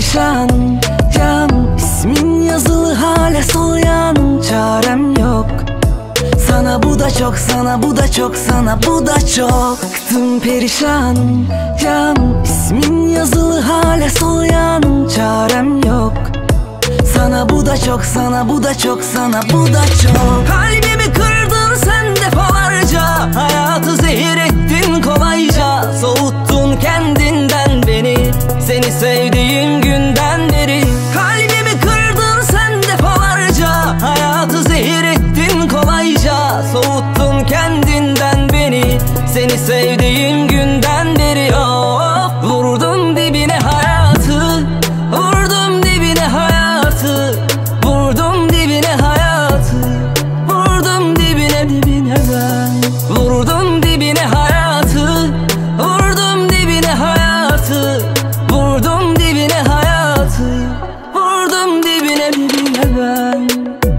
perişanım, yan ismin yazılı hala soluyan, çarem yok. Sana bu da çok, sana bu da çok, sana bu da çok. Bıktım perişanım, yan ismin yazılı hala soluyan, çarem yok. Sana bu da çok, sana bu da çok, sana bu da çok. Kalbimi kırdın sen defalarca, hayatı zehir ettin kolayca. Soğuttun kendinden beni, seni sevdiğim günden beri. Kalbimi kırdın sen defalarca, hayatı zehir ettin kolayca. Soğuttun kendinden beni, seni sevdiğim günden beri. Of, vurdum dibine hayatı, vurdum dibine hayatı, vurdum dibine hayatı, vurdum dibine dibine ben. Vurdum dibine hayatı, vurdum dibine hayatı, vurdum dibine hayatı, vurdum dibine dibine ben.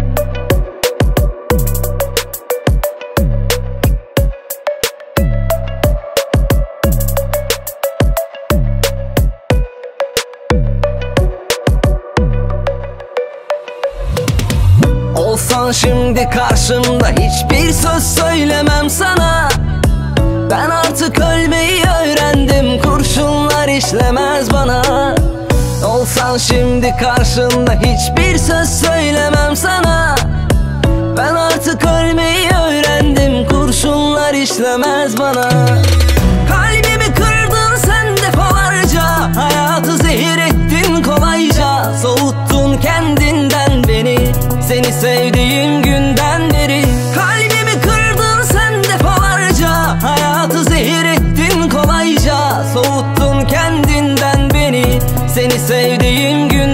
Olsan şimdi karşımda hiçbir söz söylemem sana. Ben artık ölmeyi öğrendim, kurşunlar işlemez bana. Olsan şimdi karşımda hiçbir söz söylemem sana. Ben artık ölmeyi öğrendim, kurşunlar işlemez bana. Kalbimi kırdın sen defalarca, hayatı zehir ettin kolayca. Soğuttun kendinden beni, seni sevdiğim günden beri. Kalbimi kırdın sen defalarca, hayatı zehir ettin kolayca. Soğuttun kendinden beni, seni sevdiğim günden